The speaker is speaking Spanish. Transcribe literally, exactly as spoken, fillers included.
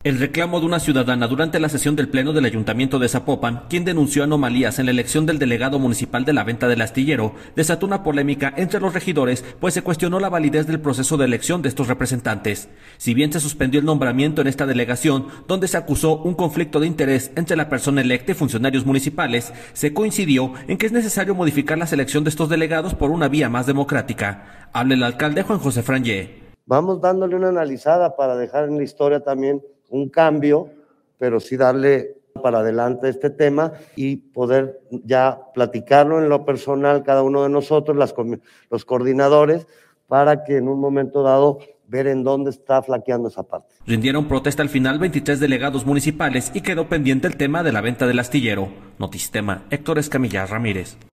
El reclamo de una ciudadana durante la sesión del Pleno del Ayuntamiento de Zapopan, quien denunció anomalías en la elección del delegado municipal de la venta del astillero, desató una polémica entre los regidores, pues se cuestionó la validez del proceso de elección de estos representantes. Si bien se suspendió el nombramiento en esta delegación, donde se acusó un conflicto de interés entre la persona electa y funcionarios municipales, se coincidió en que es necesario modificar la selección de estos delegados por una vía más democrática. Habla el alcalde Juan José Frangé. Vamos dándole una analizada para dejar en la historia también un cambio, pero sí darle para adelante este tema y poder ya platicarlo en lo personal cada uno de nosotros, las, los coordinadores, para que en un momento dado ver en dónde está flaqueando esa parte. Rindieron protesta al final veintitrés delegados municipales y quedó pendiente el tema de la venta del astillero. Notistema, Héctor Escamilla Ramírez.